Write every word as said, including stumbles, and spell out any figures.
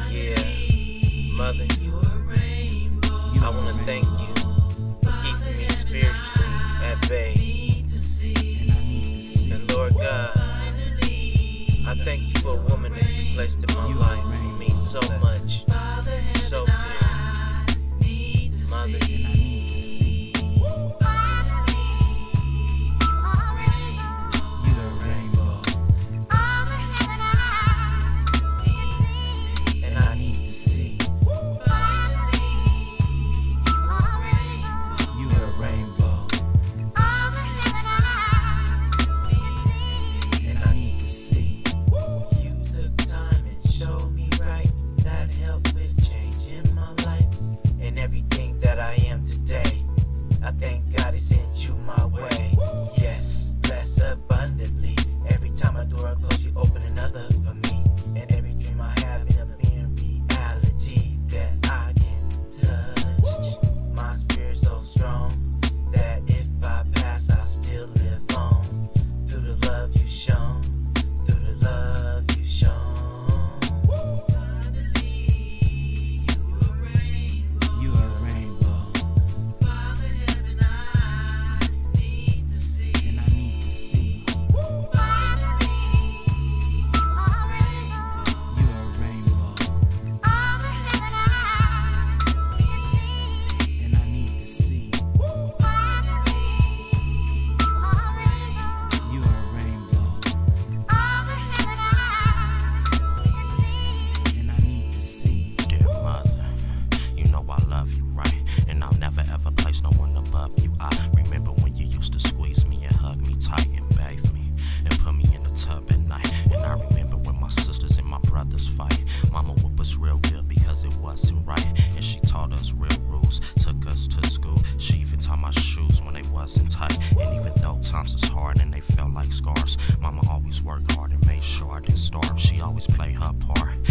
Yeah, Mother, I want to thank you for keeping me spiritually at bay. And Lord God, I thank you for a woman that you placed in my life who means so much, so dear. Mother, and I need to see you're a rainbow, and I need to see you're a rainbow, and I need to see you took time and showed me right. That helped with changing my life and everything that I am today. I thank God He sent you my way. Yes, bless abundantly. Every time a door closes, you open another for me. And every dream I have end up being reality that I can touch. My spirit's so strong that if I pass, I'll still live on. Through the love you shown, through the love you shown. You are a rainbow, and I need to see. You are a rainbow, and I need to see. You are a rainbow, and I need to see. Dear mother, you know I love you, right? And I'll never ever place no one above you. I remember when you used to squeeze me and hug me tight and bathe me and put me in the tub at night. And I remember when my sisters and my brothers fight. Mama whooped us real good because it wasn't right. And she taught us real rules, took us to school. She even tied my shoes when they wasn't tight. And even though times was hard and they felt like scars, Mama always worked hard and made sure I didn't starve. She always played her part.